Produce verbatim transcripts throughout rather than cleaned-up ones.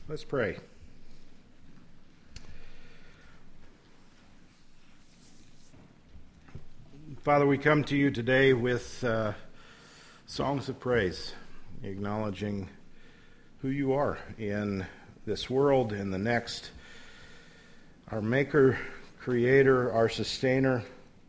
Let's pray. Father, we come to you today with uh, songs of praise, acknowledging who you are in this world, in the next, our maker, creator, our sustainer.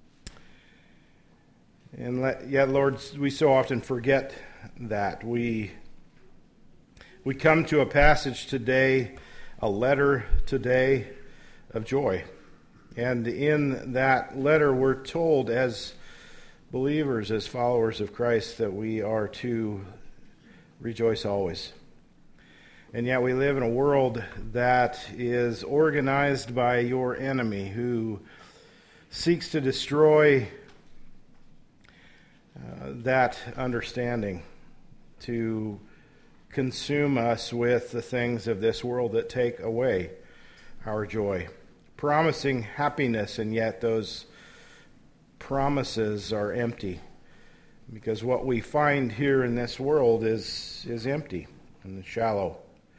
And let, yet, Lord, we so often forget that. We We come to a passage today, a letter today of joy. And in that letter, we're told as believers, as followers of Christ, that we are to rejoice always. And yet we live in a world that is organized by your enemy, who seeks to destroy uh, that understanding, to consume us with the things of this world that take away our joy, promising happiness, and yet those promises are empty, because what we find here in this world is is empty and shallow.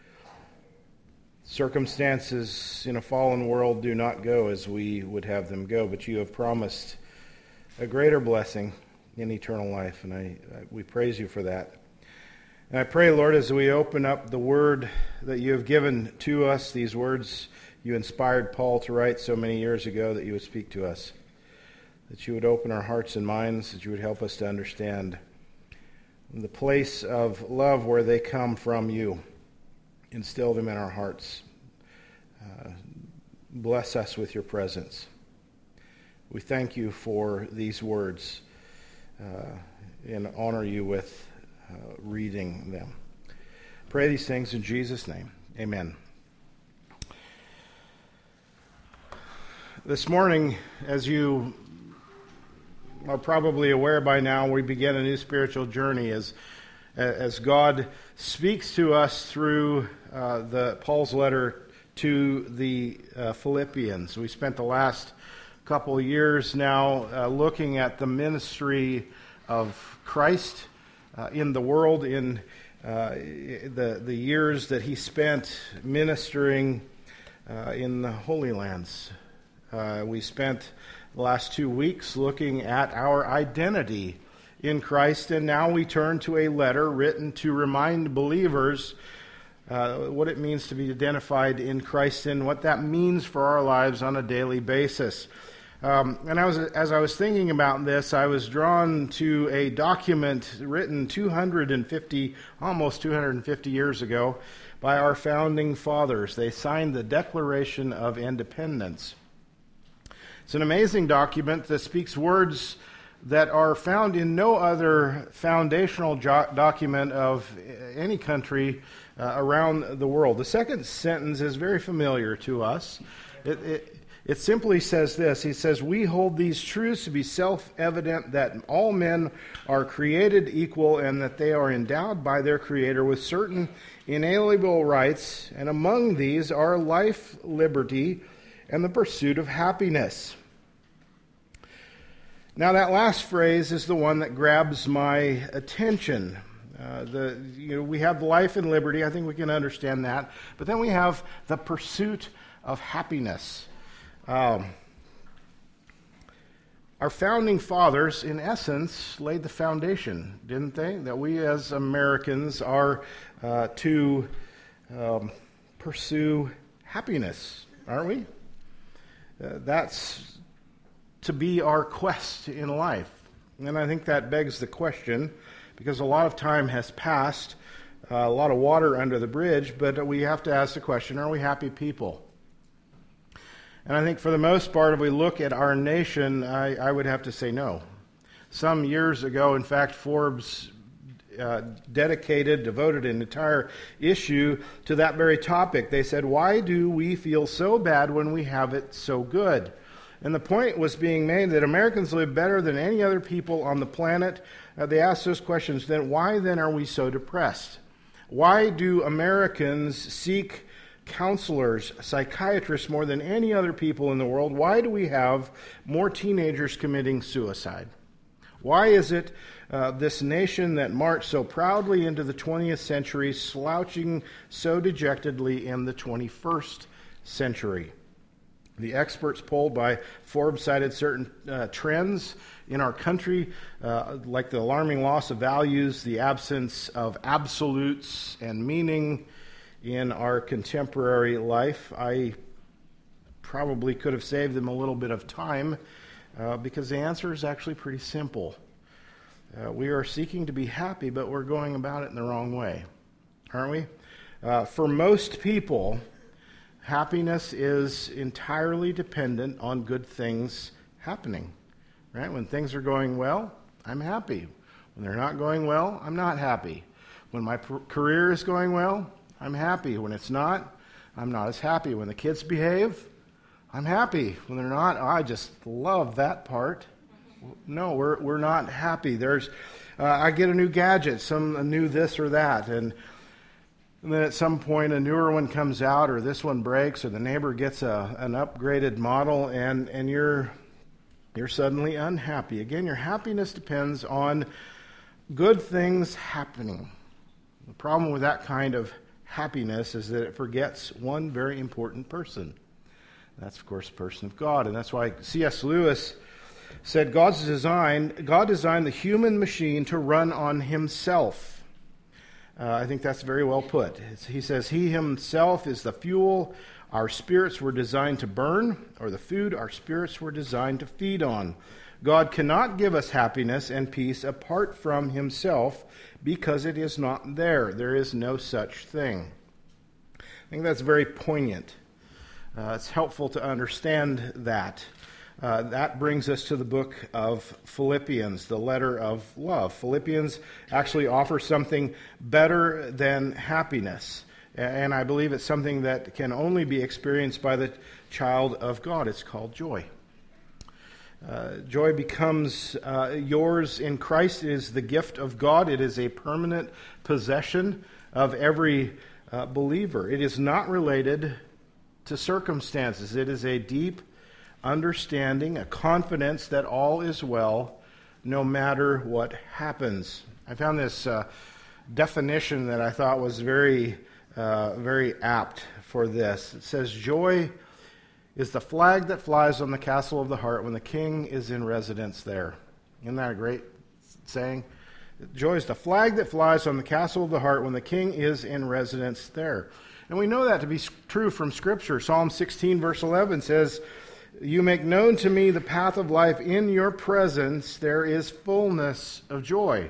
Circumstances in a fallen world do not go as we would have them go, but you have promised a greater blessing in eternal life, and I, I we praise you for that. And I pray, Lord, as we open up the word that you have given to us, these words you inspired Paul to write so many years ago, that you would speak to us, that you would open our hearts and minds, that you would help us to understand the place of love where they come from you. Instill them in our hearts. Uh, bless us with your presence. We thank you for these words uh, and honor you with Uh, reading them. Pray these things in Jesus' name. Amen. This morning, as you are probably aware by now, we begin a new spiritual journey as as God speaks to us through uh, the Paul's letter to the uh, Philippians. We spent the last couple of years now uh, looking at the ministry of Christ Uh, in the world, in uh, the the years that he spent ministering uh, in the Holy Lands. Uh, we spent the last two weeks looking at our identity in Christ, and now we turn to a letter written to remind believers uh, what it means to be identified in Christ and what that means for our lives on a daily basis. Um, and I was, as I was thinking about this, I was drawn to a document written two hundred fifty, almost two hundred fifty years ago by our founding fathers. They signed the Declaration of Independence. It's an amazing document that speaks words that are found in no other foundational jo- document of any country uh, around the world. The second sentence is very familiar to us. It, it It simply says this. He says, "We hold these truths to be self-evident, that all men are created equal and that they are endowed by their Creator with certain inalienable rights, and among these are life, liberty, and the pursuit of happiness." Now that last phrase is the one that grabs my attention. Uh, the you know we have life and liberty. I think we can understand that. But then we have the pursuit of happiness. Um, our founding fathers, in essence, laid the foundation, didn't they? That we as Americans are uh, to um, pursue happiness, aren't we? Uh, that's to be our quest in life. And I think that begs the question, because a lot of time has passed, uh, a lot of water under the bridge, but we have to ask the question, are we happy people? And I think for the most part, if we look at our nation, I, I would have to say no. Some years ago, in fact, Forbes uh, dedicated, devoted an entire issue to that very topic. They said, why do we feel so bad when we have it so good? And the point was being made that Americans live better than any other people on the planet. Uh, they asked those questions, then why then are we so depressed? Why do Americans seek counselors, psychiatrists more than any other people in the world? Why do we have more teenagers committing suicide? Why is it uh, this nation that marched so proudly into the twentieth century slouching so dejectedly in the twenty-first century? The experts polled by Forbes cited certain uh, trends in our country, uh, like the alarming loss of values, the absence of absolutes and meaning in our contemporary life. I probably could have saved them a little bit of time uh, because the answer is actually pretty simple. Uh, we are seeking to be happy, but we're going about it in the wrong way, aren't we? Uh, for most people, happiness is entirely dependent on good things happening, right? When things are going well, I'm happy. When they're not going well, I'm not happy. When my pr- career is going well, I'm happy. When it's not, I'm not as happy. When the kids behave, I'm happy. When they're not, I just love that part. No, we're we're not happy. There's, uh, I get a new gadget, some a new this or that, and And then at some point a newer one comes out, or this one breaks, or the neighbor gets a, an upgraded model, and, and you're you're suddenly unhappy. Again, your happiness depends on good things happening. The problem with that kind of happiness is that it forgets one very important person. That's, of course, the person of God. And that's why C S Lewis said God's design, God designed the human machine to run on himself. Uh, I think that's very well put. It's, he says, he himself is the fuel our spirits were designed to burn, or the food our spirits were designed to feed on. God cannot give us happiness and peace apart from himself because it is not there. There is no such thing. I think that's very poignant. Uh, it's helpful to understand that. Uh, that brings us to the book of Philippians, the letter of love. Philippians actually offers something better than happiness. And I believe it's something that can only be experienced by the child of God. It's called joy. Uh, joy becomes uh, yours in Christ. It is the gift of God. It is a permanent possession of every uh, believer. It is not related to circumstances. It is a deep understanding, a confidence that all is well, no matter what happens. I found this uh, definition that I thought was very, uh, very apt for this. It says, joy is the flag that flies on the castle of the heart when the king is in residence there. Isn't that a great saying? Joy is the flag that flies on the castle of the heart when the king is in residence there. And we know that to be true from Scripture. Psalm sixteen, verse eleven says, you make known to me the path of life. In your presence there is fullness of joy.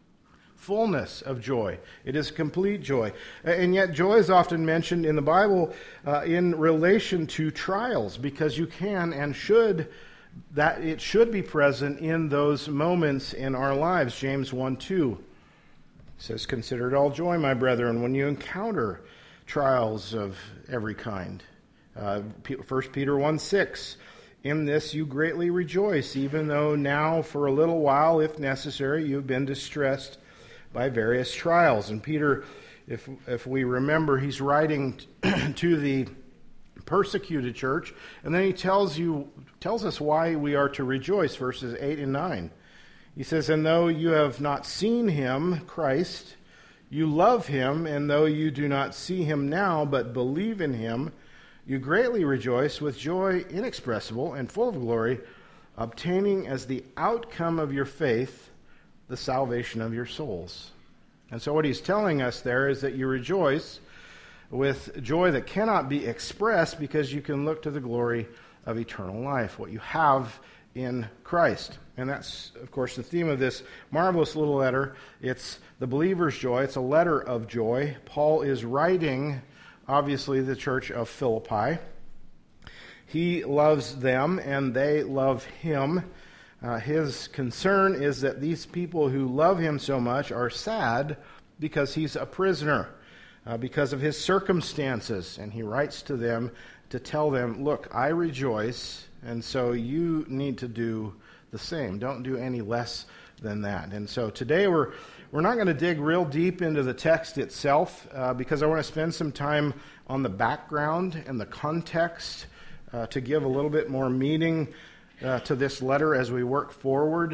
Fullness of joy. It is complete joy. And yet joy is often mentioned in the Bible uh, in relation to trials, because you can and should, that it should be present in those moments in our lives. James one two says, consider it all joy, my brethren, when you encounter trials of every kind. Uh, First Peter one six, in this you greatly rejoice, even though now for a little while, if necessary, you've been distressed by various trials. And Peter, if if we remember, he's writing to the persecuted church, and then he tells you tells us why we are to rejoice, verses eight and nine. He says, and though you have not seen him, Christ, you love him, and though you do not see him now, but believe in him, you greatly rejoice with joy inexpressible and full of glory, obtaining as the outcome of your faith the salvation of your souls. And so what he's telling us there is that you rejoice with joy that cannot be expressed because you can look to the glory of eternal life, what you have in Christ. And that's, of course, the theme of this marvelous little letter. It's the believer's joy. It's a letter of joy. Paul is writing, obviously, the church of Philippi. He loves them, and they love him. Uh, his concern is that these people who love him so much are sad because he's a prisoner, uh, because of his circumstances. And he writes to them to tell them, look, I rejoice, and so you need to do the same. Don't do any less than that. And so today we're we're not going to dig real deep into the text itself uh, because I want to spend some time on the background and the context uh, to give a little bit more meaning uh, to this letter as we work forward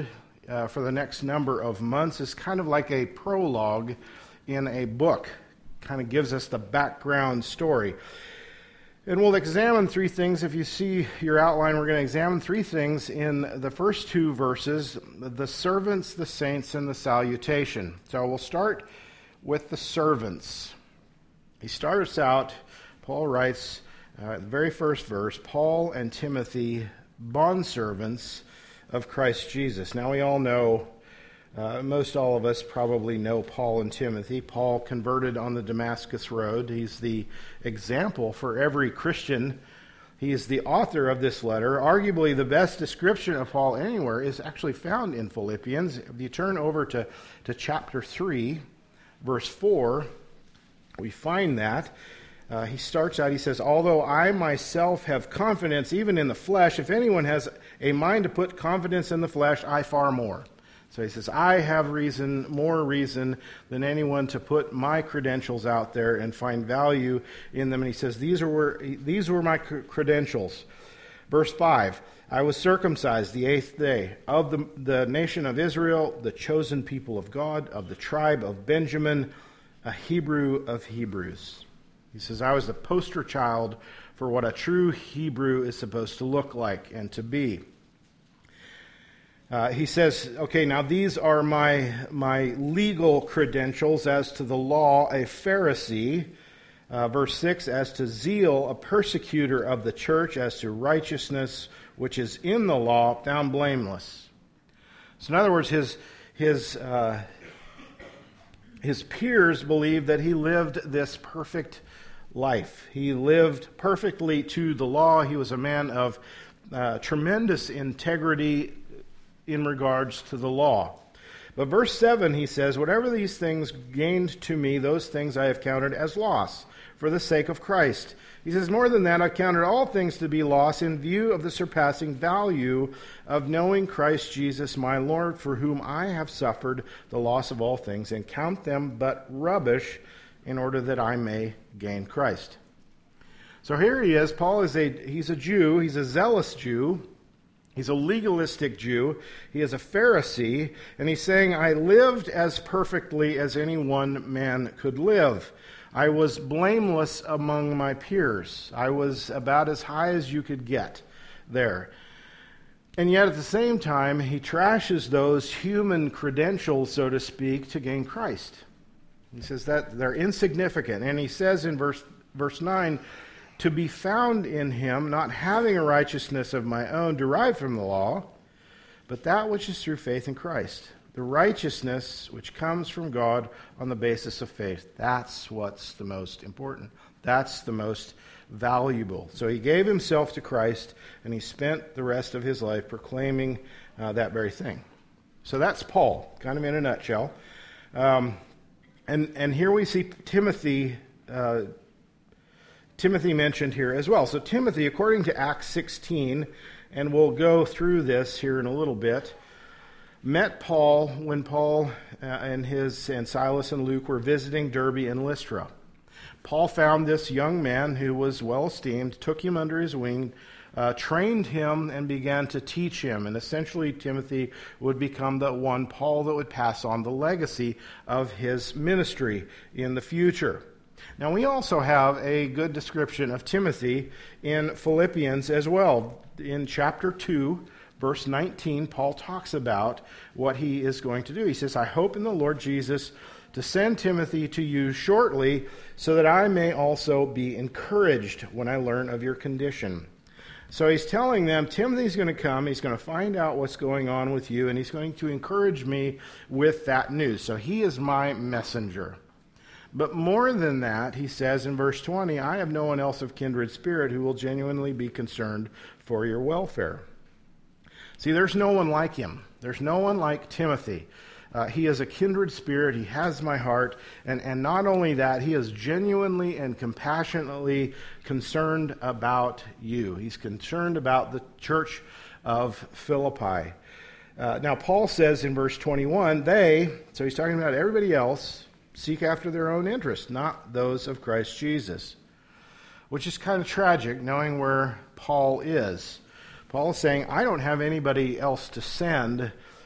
uh, for the next number of months is kind of like a prologue in a book. Kind of gives us the background story. And we'll examine three things. If you see your outline, we're going to examine three things in the first two verses: the servants, the saints, and the salutation. So we'll start with the servants. He starts out, Paul writes, uh, the very first verse, Paul and Timothy, bondservants of Christ Jesus. Now we all know, uh, most all of us probably know Paul and Timothy. Paul converted on the Damascus Road. He's the example for every Christian. He is the author of this letter. Arguably the best description of Paul anywhere is actually found in Philippians. If you turn over to, to chapter three, verse four, we find that. Uh, he starts out, he says, although I myself have confidence even in the flesh, if anyone has a mind to put confidence in the flesh, I far more. So he says, I have reason, more reason than anyone to put my credentials out there and find value in them. And he says, these are these were my credentials. Verse five, I was circumcised the eighth day of the, the nation of Israel, the chosen people of God, of the tribe of Benjamin, a Hebrew of Hebrews. He says, I was the poster child for what a true Hebrew is supposed to look like and to be. Uh, he says, okay, now these are my, my legal credentials as to the law, a Pharisee. Uh, verse six, as to zeal, a persecutor of the church, as to righteousness, which is in the law, found blameless. So in other words, his, his, uh, his peers believed that he lived this perfect life. He lived perfectly to the law. He was a man of uh, tremendous integrity in regards to the law. But verse seven, he says, whatever these things gained to me, those things I have counted as loss for the sake of Christ. He says, more than that, I counted all things to be loss in view of the surpassing value of knowing Christ Jesus my Lord, for whom I have suffered the loss of all things, and count them but rubbish in order that I may gain Christ. So here he is. Paul is a, he's a Jew. He's a zealous Jew. He's a legalistic Jew. He is a Pharisee, and he's saying, I lived as perfectly as any one man could live. I was blameless among my peers. I was about as high as you could get there. And yet at the same time, he trashes those human credentials, so to speak, to gain Christ. He says that they're insignificant. And he says in verse, verse nine, to be found in him, not having a righteousness of my own derived from the law, but that which is through faith in Christ, the righteousness which comes from God on the basis of faith. That's what's the most important. That's the most valuable. So he gave himself to Christ, and he spent the rest of his life proclaiming uh, that very thing. So that's Paul, kind of in a nutshell. Um, and, and here we see Timothy uh, Timothy mentioned here as well. So Timothy, according to Acts sixteen, and we'll go through this here in a little bit, met Paul when Paul uh, and his and Silas and Luke were visiting Derbe and Lystra. Paul found this young man who was well esteemed, took him under his wing, uh, trained him, and began to teach him. And essentially Timothy would become the one Paul that would pass on the legacy of his ministry in the future. Now, we also have a good description of Timothy in Philippians as well. In chapter two, verse nineteen, Paul talks about what he is going to do. He says, I hope in the Lord Jesus to send Timothy to you shortly, so that I may also be encouraged when I learn of your condition. So he's telling them, Timothy's going to come, he's going to find out what's going on with you, and he's going to encourage me with that news. So he is my messenger. But more than that, he says in verse twenty, I have no one else of kindred spirit who will genuinely be concerned for your welfare. See, there's no one like him. There's no one like Timothy. Uh, he is a kindred spirit. He has my heart. And, and not only that, he is genuinely and compassionately concerned about you. He's concerned about the church of Philippi. Uh, now, Paul says in verse twenty-one, they, so he's talking about everybody else, seek after their own interests, not those of Christ Jesus. Which is kind of tragic, knowing where Paul is. Paul is saying, I don't have anybody else to send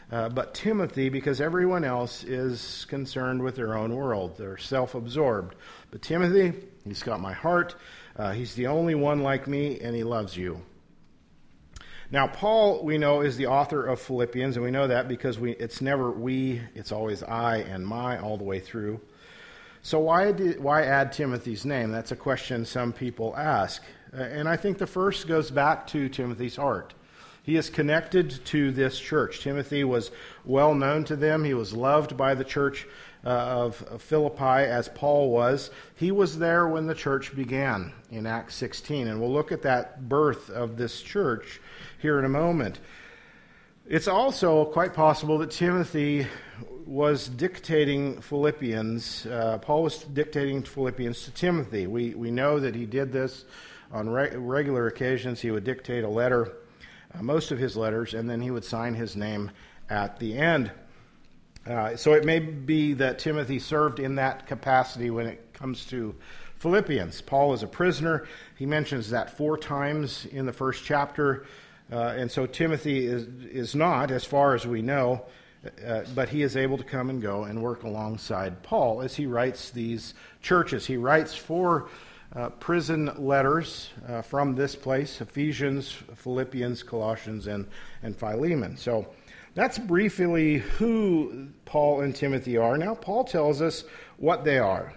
uh, but Timothy, because everyone else is concerned with their own world. They're self-absorbed. But Timothy, he's got my heart. Uh, he's the only one like me, and he loves you. Now, Paul, we know, is the author of Philippians, and we know that because we it's never we, it's always I and my all the way through. So why did, why add Timothy's name? That's a question some people ask. Uh, and I think the first goes back to Timothy's heart. He is connected to this church. Timothy was well known to them. He was loved by the church uh, of, of Philippi as Paul was. He was there when the church began in Acts sixteen. And we'll look at that birth of this church here in a moment. It's also quite possible that Timothy was dictating Philippians. Uh, Paul was dictating Philippians to Timothy. We we know that he did this on re- regular occasions. He would dictate a letter, uh, most of his letters, and then he would sign his name at the end. Uh, so it may be that Timothy served in that capacity when it comes to Philippians. Paul is a prisoner. He mentions that four times in the first chapter. Uh, and so Timothy is, is not, as far as we know, uh, but he is able to come and go and work alongside Paul as he writes these churches. He writes four uh, prison letters uh, from this place: Ephesians, Philippians, Colossians, and, and Philemon. So that's briefly who Paul and Timothy are. Now, Paul tells us what they are.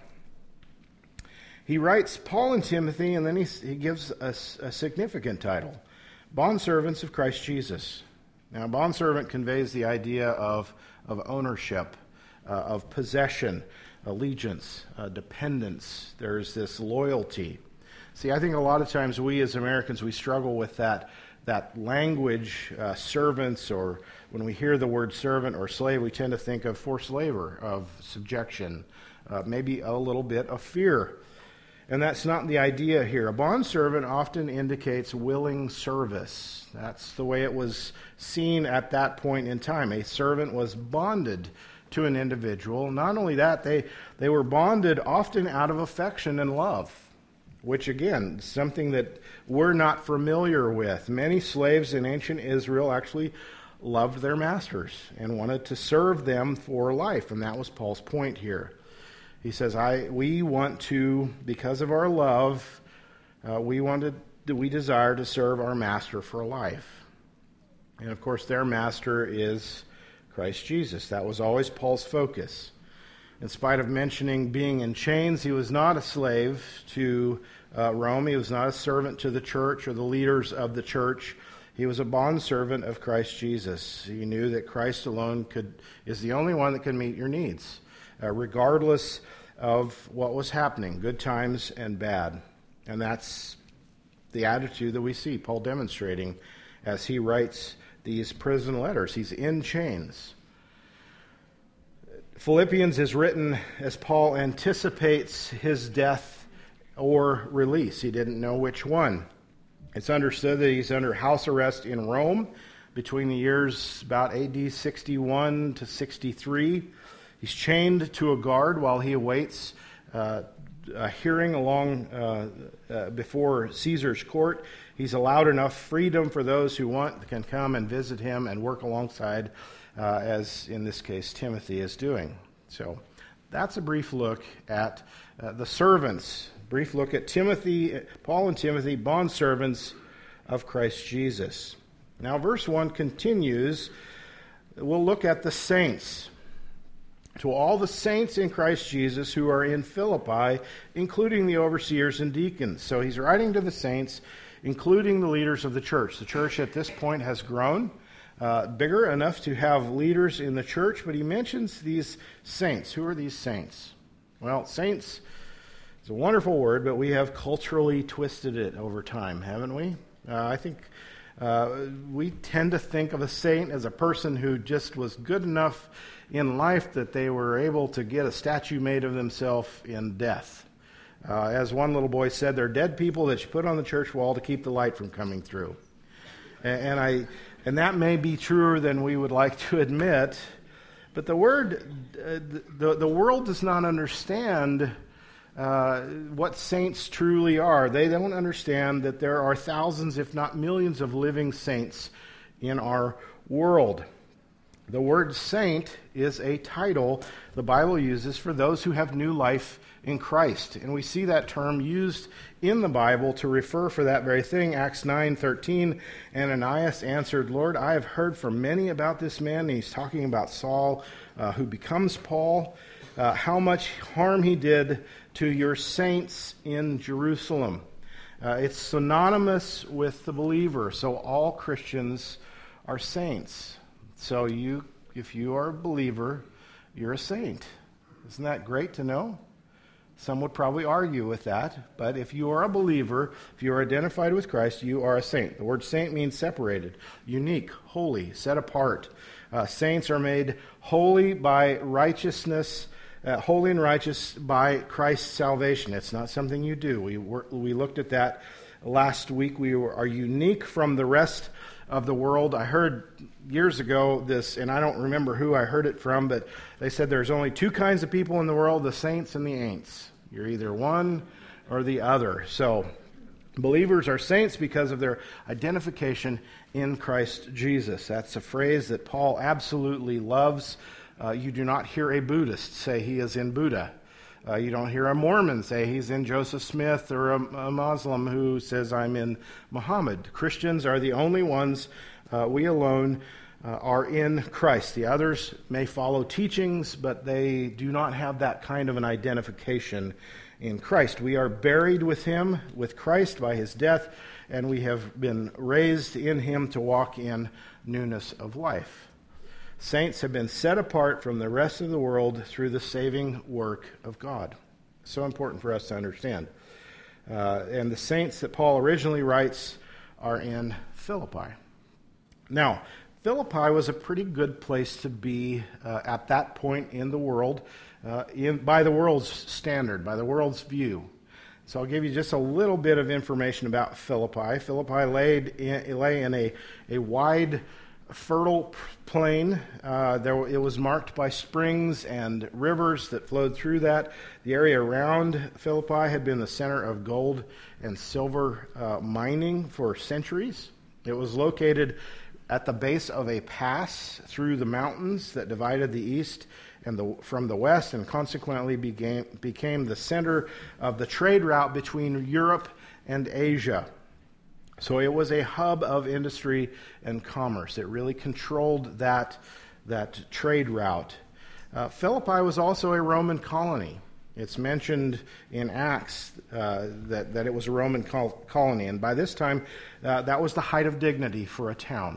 He writes Paul and Timothy, and then he, he gives us a, a significant title: Bondservants of Christ Jesus. Now, bondservant conveys the idea of, of ownership, uh, of possession, allegiance, uh, dependence. There's this loyalty. See, I think a lot of times we as Americans, we struggle with that that language, uh, servants, or when we hear the word servant or slave, we tend to think of forced labor, of subjection, uh, maybe a little bit of fear. And that's not the idea here. A bondservant often indicates willing service. That's the way it was seen at that point in time. A servant was bonded to an individual. Not only that, they, they were bonded often out of affection and love, which, again, is something that we're not familiar with. Many slaves in ancient Israel actually loved their masters and wanted to serve them for life, and that was Paul's point here. He says, "I we want to, because of our love, uh, we wanted, we desire to serve our master for life." And of course, their master is Christ Jesus. That was always Paul's focus. In spite of mentioning being in chains, he was not a slave to uh, Rome. He was not a servant to the church or the leaders of the church. He was a bondservant of Christ Jesus. He knew that Christ alone could is the only one that can meet your needs, Uh, regardless of what was happening, good times and bad. And that's the attitude that we see Paul demonstrating as he writes these prison letters. He's in chains. Philippians is written as Paul anticipates his death or release. He didn't know which one. It's understood that he's under house arrest in Rome between the years about A D sixty-one to sixty-three. He's chained to a guard while he awaits uh, a hearing along uh, uh, before Caesar's court. He's allowed enough freedom for those who want can come and visit him and work alongside, uh, as in this case Timothy is doing. So that's a brief look at uh, the servants. Brief look at Timothy, Paul and Timothy, bondservants of Christ Jesus. Now, verse one continues. We'll look at the saints. To all the saints in Christ Jesus who are in Philippi, including the overseers and deacons. So he's writing to the saints, including the leaders of the church. The church at this point has grown, uh, bigger enough to have leaders in the church, but he mentions these saints. Who are these saints? Well, saints is a wonderful word, but we have culturally twisted it over time, haven't we? Uh, I think uh, we tend to think of a saint as a person who just was good enough in life that they were able to get a statue made of themselves in death. Uh, as one little boy said, they're dead people that you put on the church wall to keep the light from coming through. And, and I, and that may be truer than we would like to admit, but the word, uh, the the world does not understand uh, what saints truly are. They don't understand that there are thousands, if not millions, of living saints in our world. The word saint is a title the Bible uses for those who have new life in Christ. And we see that term used in the Bible to refer for that very thing. Acts nine thirteen, Ananias answered, Lord, I have heard from many about this man. And he's talking about Saul, uh, who becomes Paul, uh, how much harm he did to your saints in Jerusalem. Uh, it's synonymous with the believer, so all Christians are saints. So you, if you are a believer, you're a saint. Isn't that great to know? Some would probably argue with that, but if you are a believer, if you are identified with Christ, you are a saint. The word saint means separated, unique, holy, set apart. Uh, saints are made holy by righteousness, uh, holy and righteous by Christ's salvation. It's not something you do. We were, we looked at that last week. We are unique from the rest of the world. I heard years ago this, and I don't remember who I heard it from, but they said there's only two kinds of people in the world, the saints and the ain'ts. You're either one or the other. So believers are saints because of their identification in Christ Jesus. That's a phrase that Paul absolutely loves. Uh, you do not hear a Buddhist say he is in Buddha. Uh, you don't hear a Mormon say he's in Joseph Smith, or a, a Muslim who says I'm in Muhammad. Christians are the only ones, uh, we alone, uh, are in Christ. The others may follow teachings, but they do not have that kind of an identification in Christ. We are buried with him, with Christ, by his death, and we have been raised in him to walk in newness of life. Saints have been set apart from the rest of the world through the saving work of God. So important for us to understand. Uh, and the saints that Paul originally writes are in Philippi. Now, Philippi was a pretty good place to be uh, at that point in the world, uh, in, by the world's standard, by the world's view. So I'll give you just a little bit of information about Philippi. Philippi laid in, lay in a, a wide, fertile plain. Uh, there, it was marked by springs and rivers that flowed through that. The area around Philippi had been the center of gold and silver uh, mining for centuries. It was located at the base of a pass through the mountains that divided the east and the, from the west, and consequently became, became the center of the trade route between Europe and Asia. So it was a hub of industry and commerce. It really controlled that, that trade route. Uh, Philippi was also a Roman colony. It's mentioned in Acts uh, that, that it was a Roman col- colony, and by this time, uh, that was the height of dignity for a town.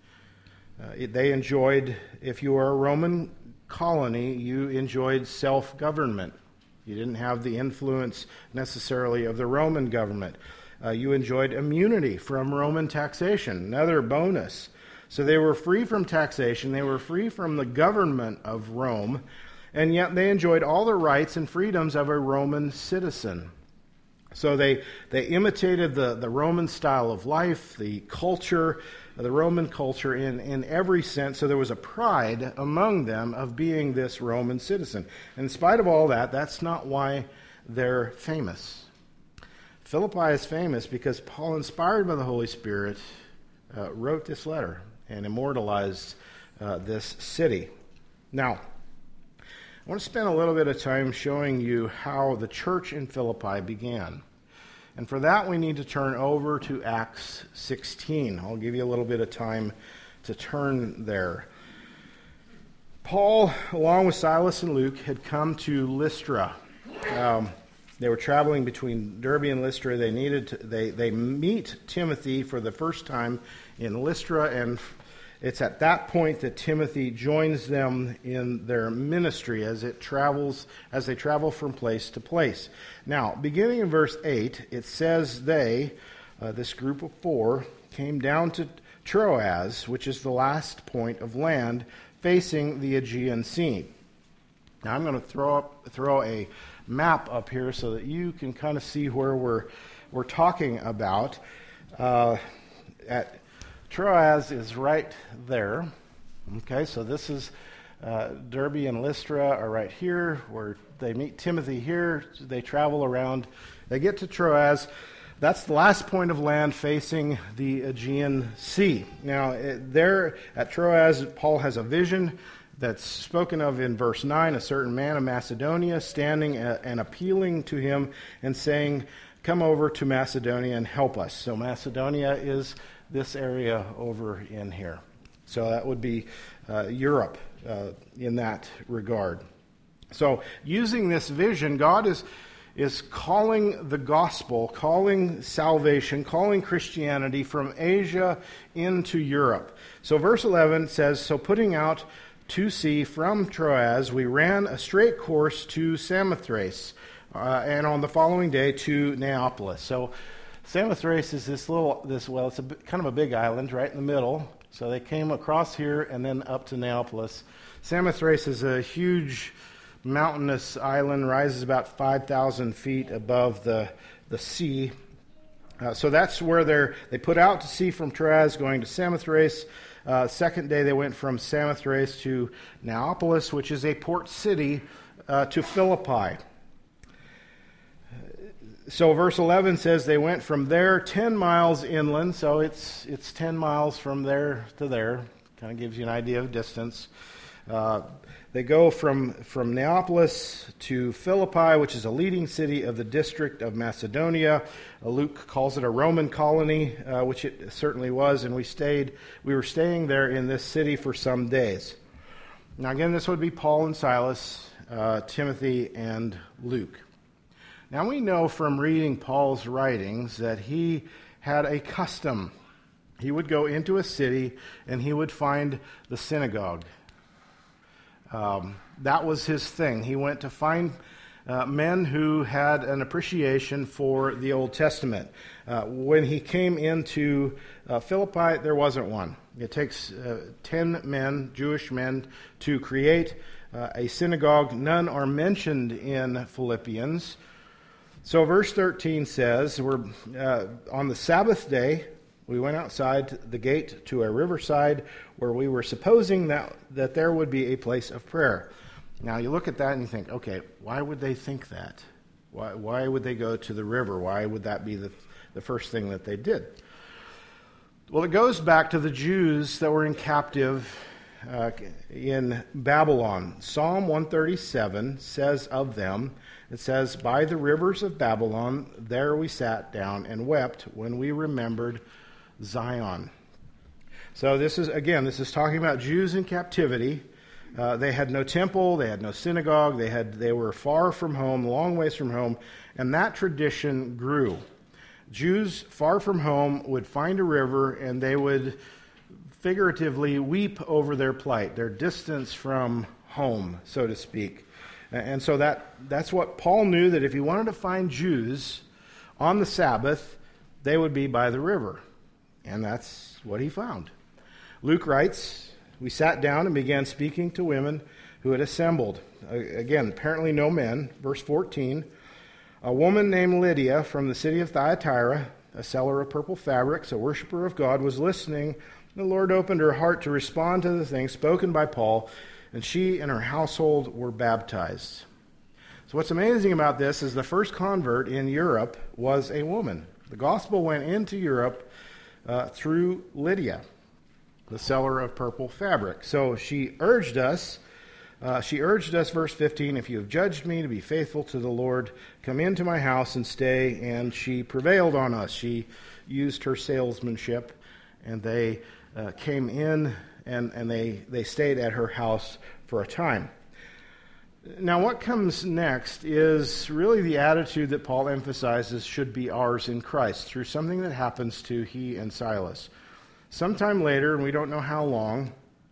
Uh, it, they enjoyed, if you were a Roman colony, you enjoyed self-government. You didn't have the influence necessarily of the Roman government. Uh, you enjoyed immunity from Roman taxation, another bonus. So they were free from taxation, they were free from the government of Rome, and yet they enjoyed all the rights and freedoms of a Roman citizen. So they they imitated the, the Roman style of life, the culture, the Roman culture in, in every sense. So there was a pride among them of being this Roman citizen. In spite of all that, that's not why they're famous. Philippi is famous because Paul, inspired by the Holy Spirit, uh, wrote this letter and immortalized uh, this city. Now, I want to spend a little bit of time showing you how the church in Philippi began. And for that, we need to turn over to Acts sixteen. I'll give you a little bit of time to turn there. Paul, along with Silas and Luke, had come to Lystra. Um, they were traveling between Derbe and Lystra. They needed to, they, they meet Timothy for the first time in Lystra, and it's at that point that Timothy joins them in their ministry as it travels, as they travel from place to place. Now, beginning in verse eight, it says they, uh, this group of four, came down to Troas, which is the last point of land facing the Aegean Sea. Now, I'm going to throw up, throw a map up here so that you can kind of see where we're we're talking about. Uh, at Troas is right there. Okay, so this is uh, Derbe and Lystra are right here, where they meet Timothy here. They travel around. They get to Troas. that's the last point of land facing the Aegean Sea. Now, it, there at Troas, Paul has a vision that's spoken of in verse nine, a certain man of Macedonia standing a, and appealing to him and saying, come over to Macedonia and help us. So Macedonia is this area over in here. So that would be uh, Europe uh, in that regard. So using this vision, God is is calling the gospel, calling salvation, calling Christianity from Asia into Europe. So verse eleven says, so putting out to sea from Troas, we ran a straight course to Samothrace, uh, and on the following day to Neapolis. So Samothrace is this little, this well, it's a kind of a big island right in the middle. So they came across here and then up to Neapolis. Samothrace is a huge mountainous island, rises about five thousand feet above the the sea. Uh, so that's where they're they put out to sea from Troas, going to Samothrace. Uh, second day they went from Samothrace to Neapolis, which is a port city, uh, to Philippi. So verse eleven says they went from there ten miles inland, so it's it's ten miles from there to there. Kind of gives you an idea of distance. Uh, they go from, from Neapolis to Philippi, which is a leading city of the district of Macedonia. Uh, Luke calls it a Roman colony, uh, which it certainly was, and we stayed. We were staying there in this city for some days. Now again, this would be Paul and Silas, uh, Timothy and Luke. Now we know from reading Paul's writings that he had a custom. He would go into a city and he would find the synagogue. Um, that was his thing. He went to find uh, men who had an appreciation for the Old Testament. Uh, when he came into uh, Philippi, there wasn't one. It takes uh, ten men, Jewish men, to create uh, a synagogue. None are mentioned in Philippians. So verse thirteen says, we're uh, on the Sabbath day, we went outside the gate to a riverside where we were supposing that, that there would be a place of prayer. Now you look at that and you think, okay, why would they think that? Why, why would they go to the river? Why would that be the, the first thing that they did? Well, it goes back to the Jews that were in captive uh, in Babylon. Psalm one thirty-seven says of them, it says, by the rivers of Babylon, there we sat down and wept when we remembered Zion. So this is, again, this is talking about Jews in captivity. Uh, they had no temple, they had no synagogue, they had they were far from home, long ways from home, and that tradition grew. Jews far from home would find a river and they would figuratively weep over their plight, their distance from home, so to speak. And so that that's what Paul knew, that if he wanted to find Jews on the Sabbath, they would be by the river. And that's what he found. Luke writes, we sat down and began speaking to women who had assembled. Again, apparently no men. Verse fourteen, a woman named Lydia from the city of Thyatira, a seller of purple fabrics, a worshiper of God, was listening. The Lord opened her heart to respond to the things spoken by Paul, and she and her household were baptized. So what's amazing about this is the first convert in Europe was a woman. The gospel went into Europe Uh, through Lydia, the seller of purple fabric. So she urged us, uh, she urged us, verse fifteen, if you have judged me to be faithful to the Lord, come into my house and stay. And she prevailed on us. She used her salesmanship, and they uh, came in and, and they, they stayed at her house for a time. Now, what comes next is really the attitude that Paul emphasizes should be ours in Christ through something that happens to he and Silas. Sometime later, and we don't know how long,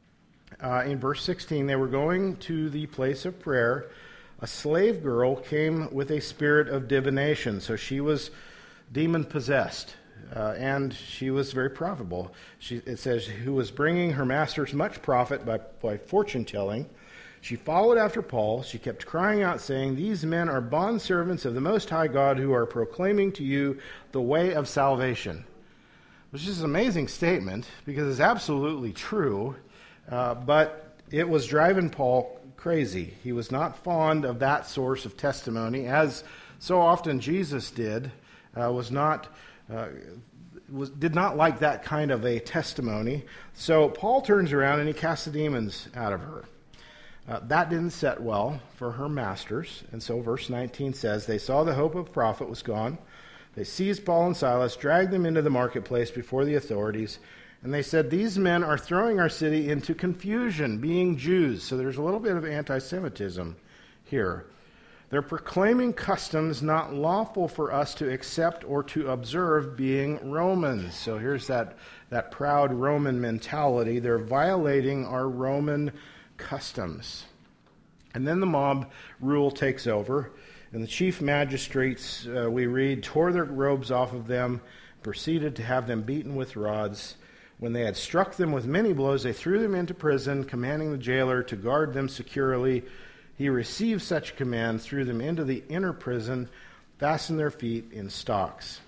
uh, in verse sixteen, they were going to the place of prayer. A slave girl came with a spirit of divination, so she was demon-possessed, uh, and she was very profitable. She, it says, who was bringing her masters much profit by, by fortune-telling. She followed after Paul. She kept crying out, saying, these men are bondservants of the Most High God who are proclaiming to you the way of salvation. Which is an amazing statement because it's absolutely true, uh, but it was driving Paul crazy. He was not fond of that source of testimony, as so often Jesus did uh, was not uh, was did not like that kind of a testimony. So Paul turns around and he casts the demons out of her. Uh, that didn't set well for her masters, and so verse nineteen says, "They saw the hope of profit was gone. They seized Paul and Silas, dragged them into the marketplace before the authorities, and they said, 'These men are throwing our city into confusion, being Jews.'" So there's a little bit of anti-Semitism here. "They're proclaiming customs not lawful for us to accept or to observe, being Romans." So here's that, that proud Roman mentality. They're violating our Roman customs. And then the mob rule takes over, and the chief magistrates, uh, we read, tore their robes off of them, proceeded to have them beaten with rods. When they had struck them with many blows, they threw them into prison, commanding the jailer to guard them securely. He received such command, threw them into the inner prison, fastened their feet in stocks.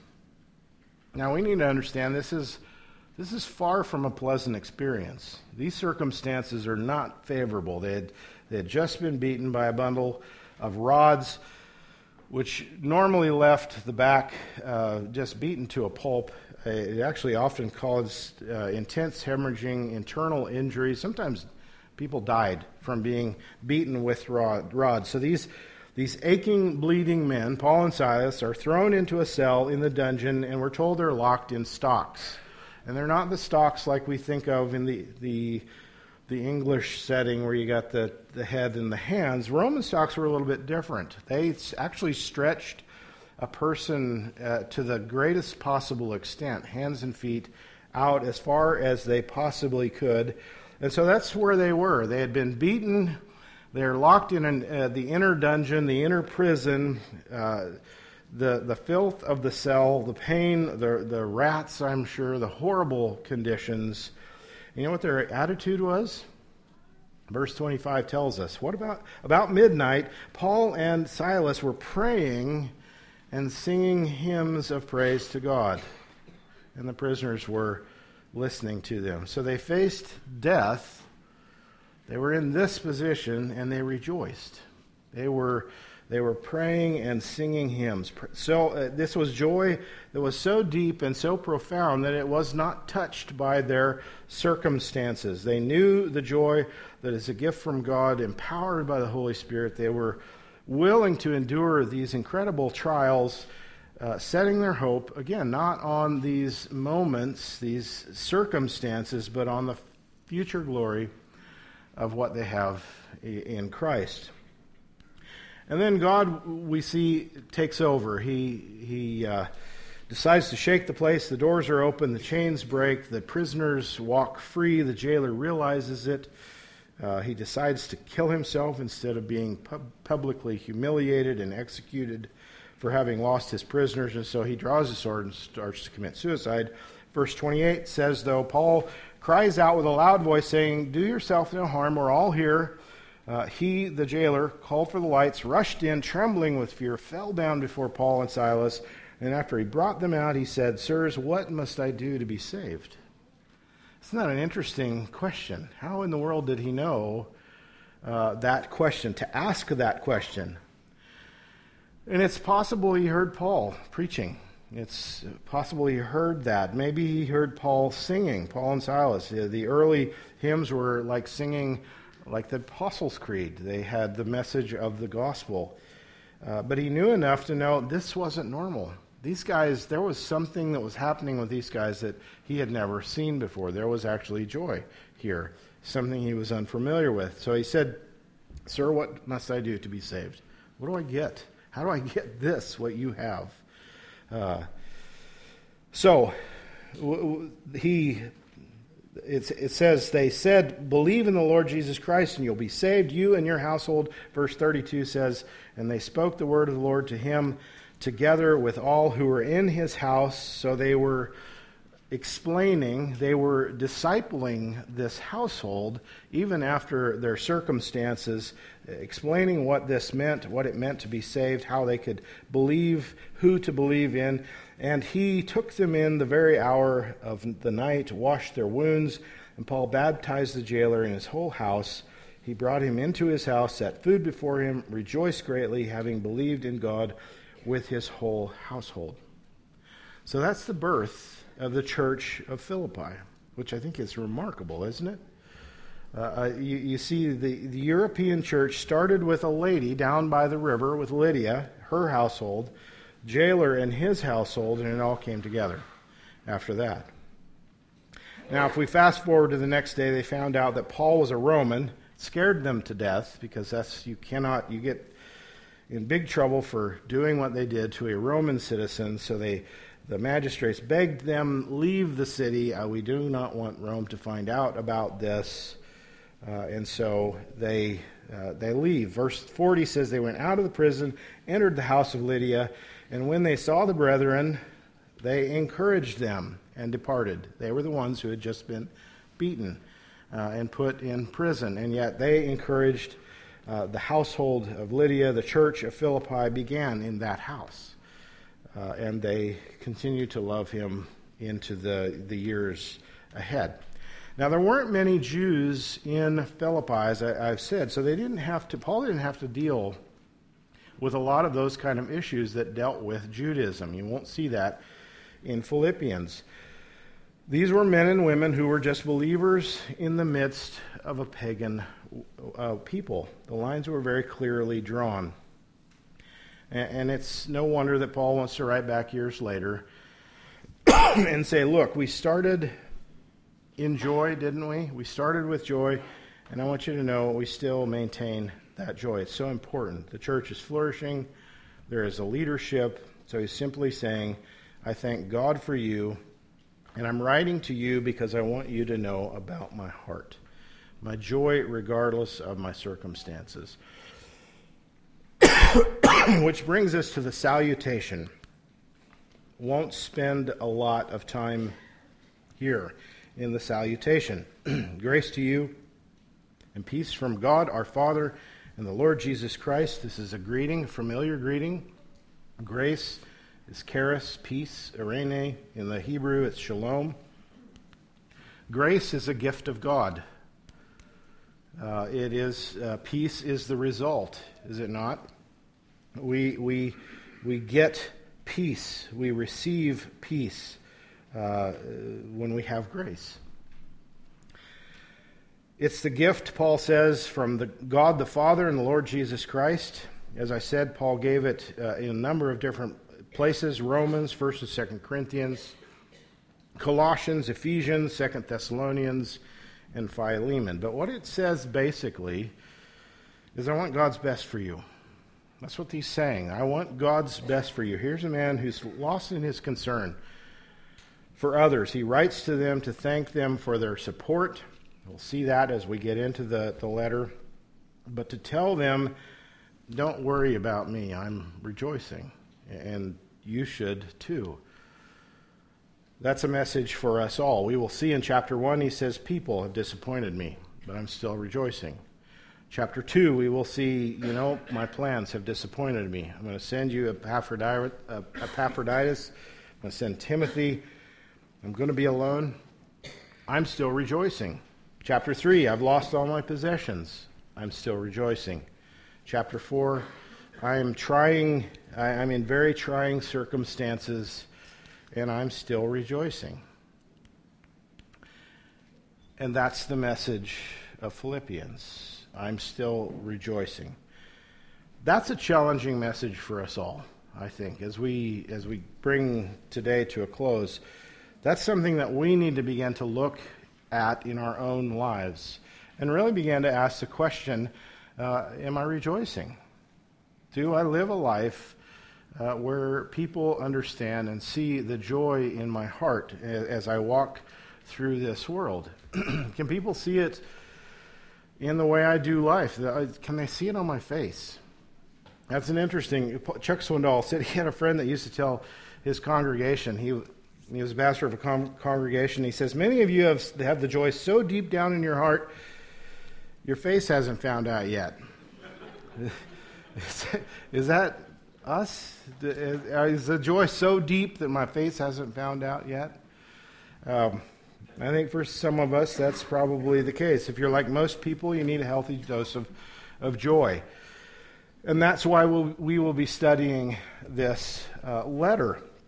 Now we need to understand this is This is far from a pleasant experience. These circumstances are not favorable. They had, they had just been beaten by a bundle of rods, which normally left the back uh, just beaten to a pulp. It actually often caused uh, intense hemorrhaging, internal injuries. Sometimes people died from being beaten with rod, rods. So these, these aching, bleeding men, Paul and Silas, are thrown into a cell in the dungeon, and we're told they're locked in stocks. And they're not the stocks like we think of in the the, the English setting where you got the, the head and the hands. Roman stocks were a little bit different. They actually stretched a person uh, to the greatest possible extent, hands and feet out as far as they possibly could. And so that's where they were. They had been beaten. They're locked in an, uh, the inner dungeon, the inner prison, uh The the filth of the cell, the pain, the the rats, I'm sure, the horrible conditions. You know what their attitude was? Verse twenty-five tells us. What about about midnight, Paul and Silas were praying and singing hymns of praise to God. And the prisoners were listening to them. So they faced death. They were in this position and they rejoiced. They were They were praying and singing hymns. So uh, this was joy that was so deep and so profound that it was not touched by their circumstances. They knew the joy that is a gift from God, empowered by the Holy Spirit. They were willing to endure these incredible trials, uh, setting their hope, again, not on these moments, these circumstances, but on the future glory of what they have in Christ. And then God, we see, takes over. He he uh, decides to shake the place. The doors are open. The chains break. The prisoners walk free. The jailer realizes it. Uh, he decides to kill himself instead of being pub- publicly humiliated and executed for having lost his prisoners. And so he draws his sword and starts to commit suicide. Verse twenty-eight says, though, Paul cries out with a loud voice, saying, "Do yourself no harm. We're all here." Uh, he, the jailer, called for the lights, rushed in, trembling with fear, fell down before Paul and Silas, and after he brought them out, he said, "Sirs, what must I do to be saved?" Isn't that an interesting question? How in the world did he know uh, that question, to ask that question? And it's possible he heard Paul preaching. It's possible he heard that. Maybe he heard Paul singing, Paul and Silas. The early hymns were like singing like the Apostles' Creed. They had the message of the gospel. Uh, but he knew enough to know this wasn't normal. These guys, there was something that was happening with these guys that he had never seen before. There was actually joy here, something he was unfamiliar with. So he said, "Sir, what must I do to be saved? What do I get? How do I get this, what you have?" Uh, so w- w- he... It's, it says, they said, "Believe in the Lord Jesus Christ and you'll be saved, you and your household." Verse thirty-two says, "And they spoke the word of the Lord to him together with all who were in his house." So they were explaining, they were discipling this household, even after their circumstances, explaining what this meant, what it meant to be saved, how they could believe, who to believe in. And he took them in the very hour of the night, washed their wounds, and Paul baptized the jailer in his whole house. He brought him into his house, set food before him, rejoiced greatly, having believed in God with his whole household. So that's the birth of the church of Philippi, which I think is remarkable, isn't it? Uh, you, you see, the, the European church started with a lady down by the river with Lydia, her household, jailer and his household, and it all came together after that. Now, if we fast forward to the next day, they found out that Paul was a Roman, scared them to death, because that's you cannot, you get in big trouble for doing what they did to a Roman citizen, so they the magistrates begged them, leave the city. Uh, we do not want Rome to find out about this. Uh, and so they uh, they leave. Verse forty says, they went out of the prison, entered the house of Lydia, and when they saw the brethren, they encouraged them and departed. They were the ones who had just been beaten uh, and put in prison. And yet they encouraged uh, the household of Lydia. The church of Philippi began in that house. Uh, and they continue to love him into the, the years ahead. Now, there weren't many Jews in Philippi, as I, I've said, so they didn't have to, Paul didn't have to deal with a lot of those kind of issues that dealt with Judaism. You won't see that in Philippians. These were men and women who were just believers in the midst of a pagan uh, people. The lines were very clearly drawn. And it's no wonder that Paul wants to write back years later and say, look, we started in joy, didn't we? We started with joy, and I want you to know we still maintain that joy. It's so important. The church is flourishing. There is a leadership. So he's simply saying, I thank God for you, and I'm writing to you because I want you to know about my heart, my joy regardless of my circumstances. Which brings us to the salutation. Won't spend a lot of time here in the salutation. Grace to you and peace from God our Father and the Lord Jesus Christ. This is a greeting, a familiar greeting. Grace is charis, peace, eirene. In the Hebrew, it's shalom. Grace is a gift of God. Uh, it is uh, peace is the result, is it not? We we we get peace. We receive peace uh, when we have grace. It's the gift, Paul says, from the God the Father and the Lord Jesus Christ. As I said, Paul gave it uh, in a number of different places: Romans, First and Second Corinthians, Colossians, Ephesians, Second Thessalonians, and Philemon. But what it says basically is, I want God's best for you. That's what he's saying. I want God's best for you. Here's a man who's lost in his concern for others. He writes to them to thank them for their support. We'll see that as we get into the, the letter. But to tell them, don't worry about me. I'm rejoicing. And you should too. That's a message for us all. We will see in chapter one, he says, people have disappointed me, but I'm still rejoicing. Chapter two, we will see, you know, my plans have disappointed me. I'm going to send you Epaphroditus. I'm going to send Timothy. I'm going to be alone. I'm still rejoicing. Chapter three, I've lost all my possessions. I'm still rejoicing. Chapter four, I am trying, I'm in very trying circumstances, and I'm still rejoicing. And that's the message of Philippians. I'm still rejoicing. That's a challenging message for us all, I think, as we as we bring today to a close. That's something that we need to begin to look at in our own lives and really begin to ask the question, uh, am I rejoicing? Do I live a life uh, where people understand and see the joy in my heart as, as I walk through this world? Can people see it in the way I do life? Can they see it on my face? That's an interesting... Chuck Swindoll said he had a friend that used to tell his congregation, he, he was a pastor of a con- congregation, he says, many of you have, have the joy so deep down in your heart, your face hasn't found out yet. is, is that us? Is the joy so deep that my face hasn't found out yet? Um, I think for some of us, that's probably the case. If you're like most people, you need a healthy dose of, of joy. And that's why we'll, we will be studying this uh, letter.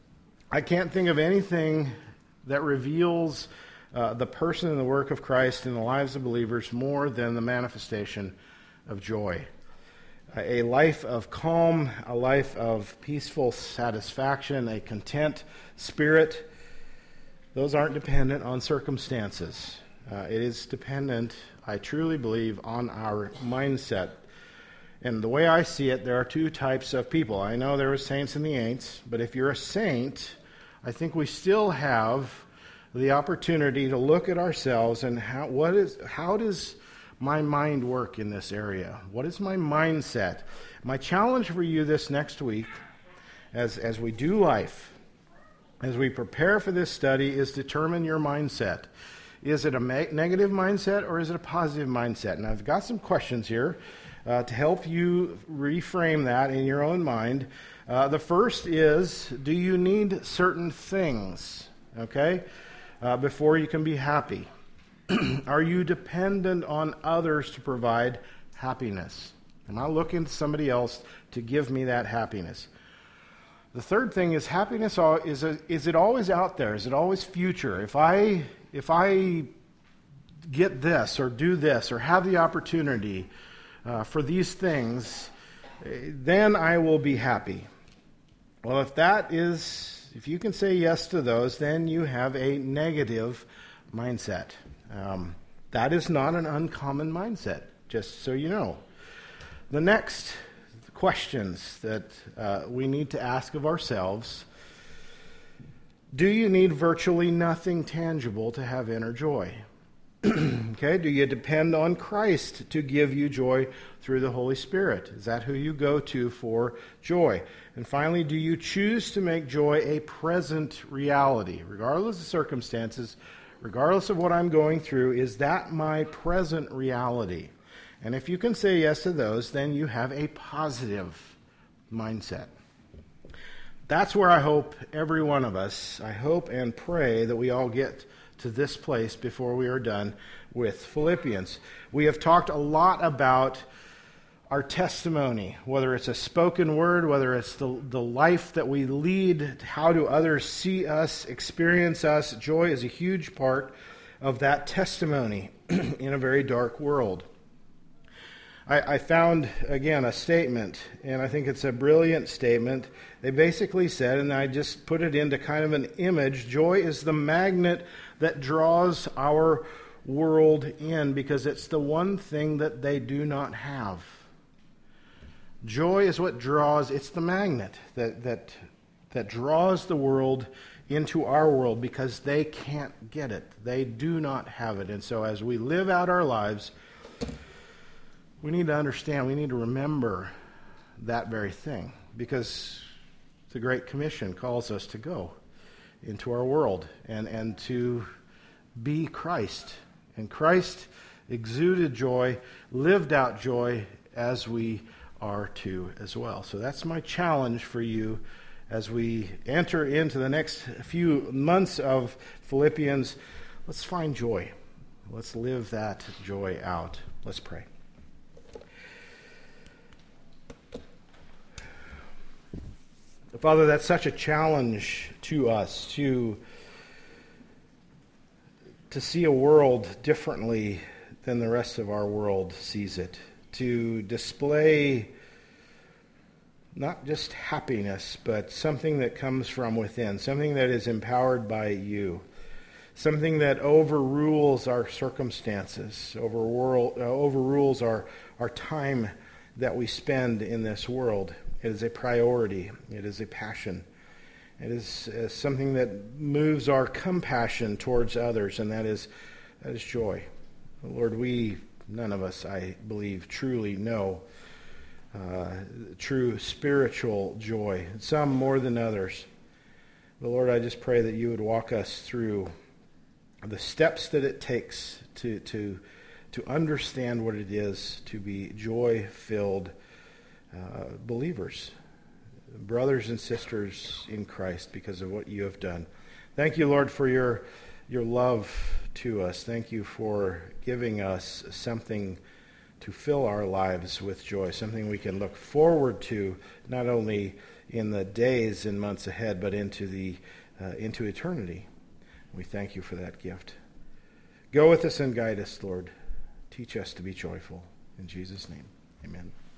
I can't think of anything that reveals uh, the person and the work of Christ in the lives of believers more than the manifestation of joy. A life of calm, a life of peaceful satisfaction, a content spirit, those aren't dependent on circumstances. Uh, it is dependent, I truly believe, on our mindset. And the way I see it, there are two types of people. I know there are saints and the ain'ts, but if you're a saint, I think we still have the opportunity to look at ourselves and how what is how does my mind work in this area? What is my mindset? My challenge for you this next week, as as we do life, as we prepare for this study, is determine your mindset. Is it a ma- negative mindset or is it a positive mindset? And I've got some questions here uh, to help you reframe that in your own mind. Uh, the first is, do you need certain things, okay, uh, before you can be happy? Are you dependent on others to provide happiness? Am I looking to somebody else to give me that happiness? The third thing is happiness. Is a, is it always out there? Is it always future? If I if I get this or do this or have the opportunity uh, for these things, then I will be happy. Well, if that is, if you can say yes to those, then you have a negative mindset. Um, that is not an uncommon mindset, just so you know. The next questions that uh, we need to ask of ourselves: do you need virtually nothing tangible to have inner joy? Okay, do you depend on Christ to give you joy through the Holy Spirit? Is that who you go to for joy? And finally, do you choose to make joy a present reality, regardless of circumstances? Regardless of what I'm going through, is that my present reality? And if you can say yes to those, then you have a positive mindset. That's where I hope every one of us, I hope and pray that we all get to this place before we are done with Philippians. We have talked a lot about our testimony, whether it's a spoken word, whether it's the, the life that we lead, how do others see us, experience us. Joy is a huge part of that testimony in a very dark world. I, I found, again, a statement, and I think it's a brilliant statement. They basically said, and I just put it into kind of an image, joy is the magnet that draws our world in because it's the one thing that they do not have. Joy is what draws, it's the magnet that that that draws the world into our world because they can't get it. They do not have it. And so as we live out our lives, we need to understand, we need to remember that very thing because the Great Commission calls us to go into our world and, and to be Christ. And Christ exuded joy, lived out joy as we are to as well. So that's my challenge for you as we enter into the next few months of Philippians. Let's find joy. Let's live that joy out. Let's pray. Father, that's such a challenge to us to, to see a world differently than the rest of our world sees it. To display not just happiness, but something that comes from within, something that is empowered by you, something that overrules our circumstances, overrule, uh, overrules our, our time that we spend in this world. It is a priority. It is a passion. It is uh, something that moves our compassion towards others, and that is that is joy. Lord, we, none of us, I believe, truly know uh, true spiritual joy, some more than others. But Lord, I just pray that you would walk us through the steps that it takes to to to understand what it is to be joy-filled uh, believers, brothers and sisters in Christ, because of what you have done. Thank you, Lord, for your your love to us. Thank you for giving us something to fill our lives with joy, something we can look forward to not only in the days and months ahead, but into the uh, into eternity. We thank you for that gift. Go with us and guide us, Lord. Teach us to be joyful. In Jesus' name, amen.